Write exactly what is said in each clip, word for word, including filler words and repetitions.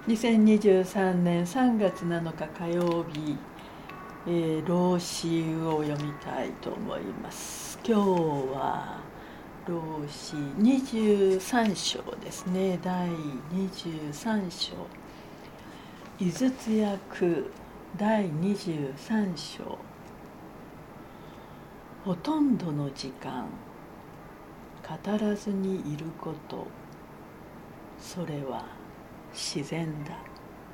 にせんにじゅうさんねんさんがつなのか火曜日、えー、老子を読みたいと思います。今日は老子にじゅうさん章ですね。だいにじゅうさん章、井筒訳だいにじゅうさん章。ほとんどの時間語らずにいること、それは自然だ。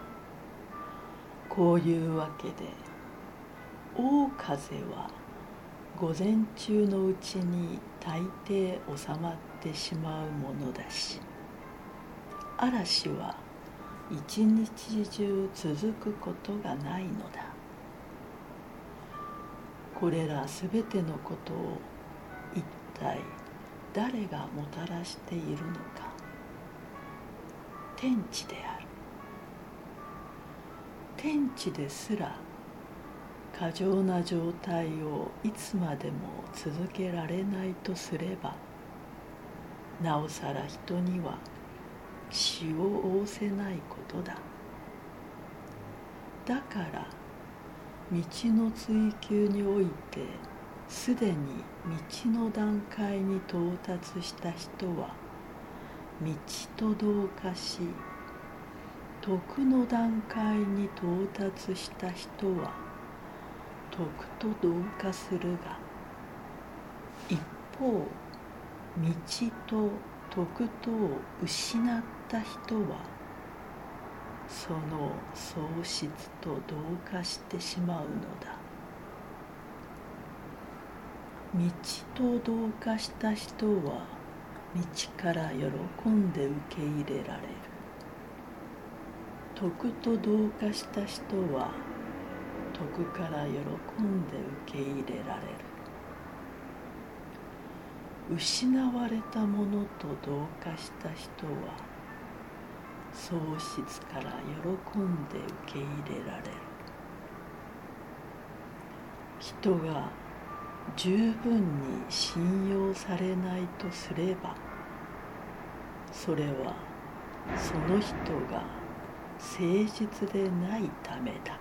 こういうわけで大風は午前中のうちに大抵収まってしまうものだし、嵐は一日中続くことがないのだ。これらすべてのことを一体誰がもたらしているのか。天地である。天地ですら過剰な状態をいつまでも続けられないとすれば、なおさら人には死を仰せないことだ。だから道の追求においてすでに道の段階に到達した人は道と同化し、徳の段階に到達した人は徳と同化するが、一方道と徳とを失った人はその喪失と同化してしまうのだ。道と同化した人は道から喜んで受け入れられる。徳と同化した人は徳から喜んで受け入れられる。失われたものと同化した人は喪失から喜んで受け入れられる。人が十分に信用されないとすれば、それはその人が誠実でないためだ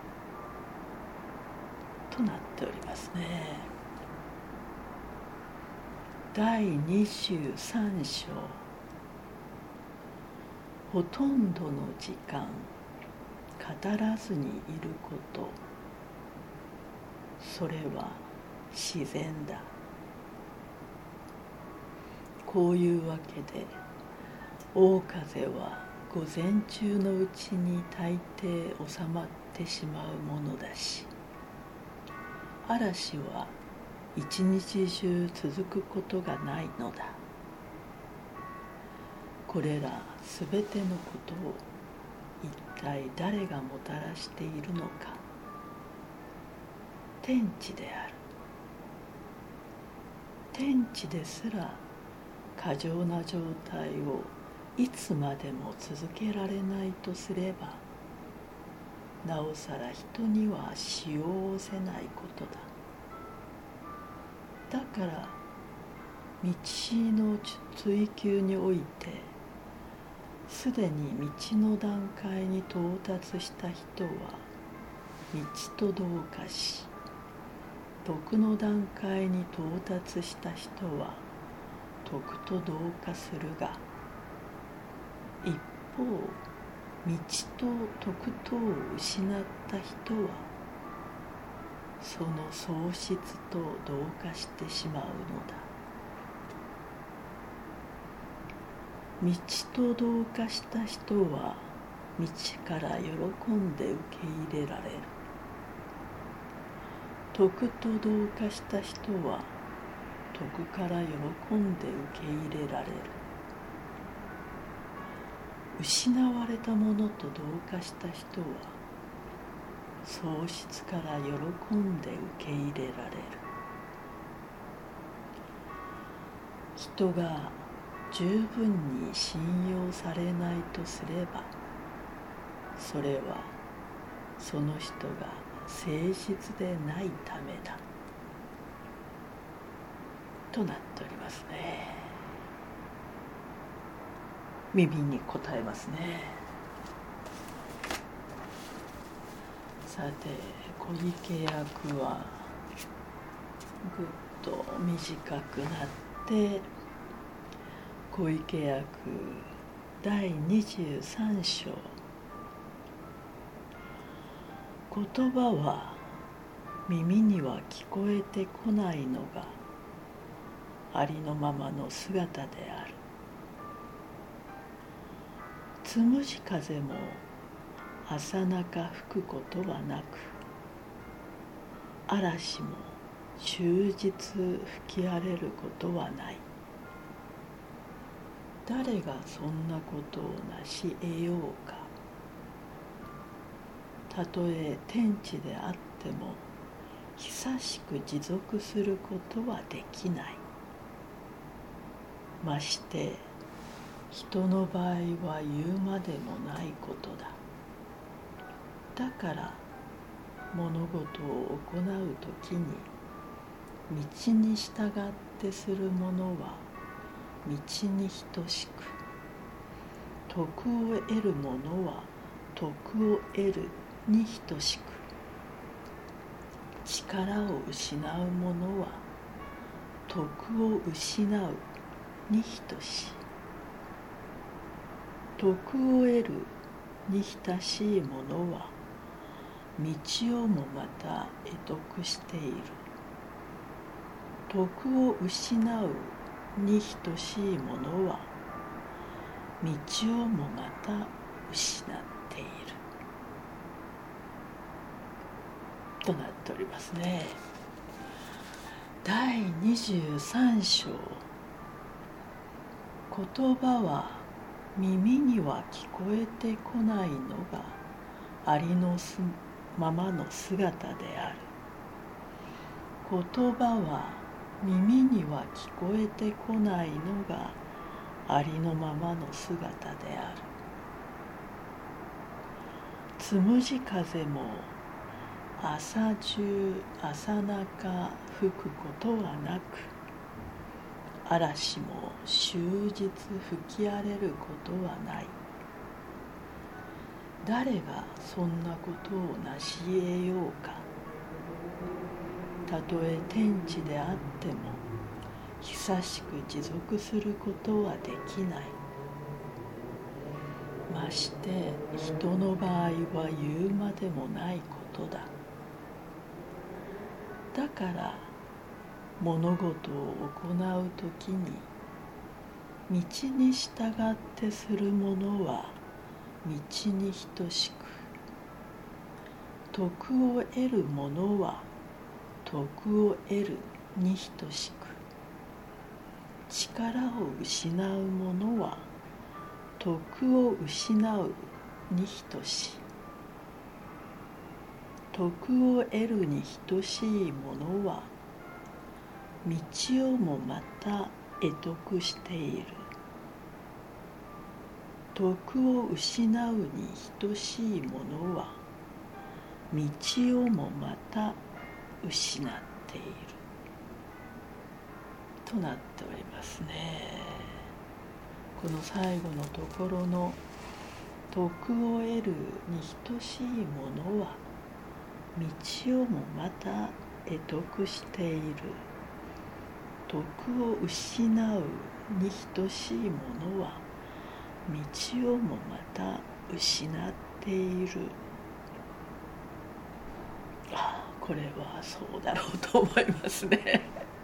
となっておりますね。だいにじゅうさん章、ほとんどの時間語らずにいること、それは自然だ。こういうわけで大風は午前中のうちに大抵収まってしまうものだし、嵐は一日中続くことがないのだ。これらすべてのことを一体誰がもたらしているのか。天地である。天地ですら過剰な状態をいつまでも続けられないとすれば、なおさら人には死を仰せないことだ。だから道の追求においてすでに道の段階に到達した人は道と同化し、徳の段階に到達した人は徳と同化するが、一方道と徳とを失った人はその喪失と同化してしまうのだ。道と同化した人は道から喜んで受け入れられる。徳と同化した人は徳から喜んで受け入れられる。失われたものと同化した人は喪失から喜んで受け入れられる。人が十分に信用されないとすれば、それはその人が誠実でないためだとなっておりますね。耳にこたえますね。 さて小池役はぐっと短くなって小池役だいにじゅうさん章。言葉は耳には聞こえてこないのがありのままの姿である。つむじ風も朝中吹くことはなく、嵐も終日吹き荒れることはない。誰がそんなことを成し得ようか。たとえ天地であっても久しく持続することはできない。まして人の場合は言うまでもないことだ。だから物事を行うときに道に従ってするものは道に等しく、徳を得る者は徳を得るに等しく、力を失う者は徳を失うに等しい。徳を得るに等しい者は道をもまた得得している。徳を失うに等しい者は道をもまた失っているとなっておりますね。だいにじゅうさん章。言葉は耳には聞こえてこないのがありのままの姿である。言葉は耳には聞こえてこないのがありのままの姿である。つむじ風も朝中朝中吹くことはなく、嵐も終日吹き荒れることはない。誰がそんなことを成し得ようか。たとえ天地であっても久しく持続することはできない。まして人の場合は言うまでもないことだ。だから物事を行うときに道に従ってするものは道に等しく、徳を得る者は徳を得るに等しく、力を失う者は徳を失うに等しい。徳を得るに等しい者は道をもまた得得している。徳を失うに等しい者は道をもまた失っているとなっておりますね。この最後のところの徳を得るに等しい者は道をもまた得得している。徳を失うに等しい者は道をもまた失っている。ああ、これはそうだろうと思いますね。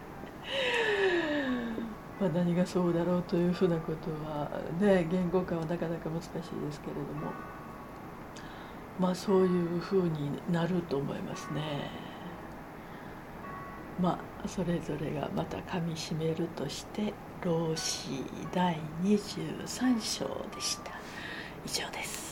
まあ何がそうだろうというふうなことはね、言語化はなかなか難しいですけれども、まあそういうふうになると思いますね。まあそれぞれがまたかみしめるとして老子だいにじゅうさん章でした。以上です。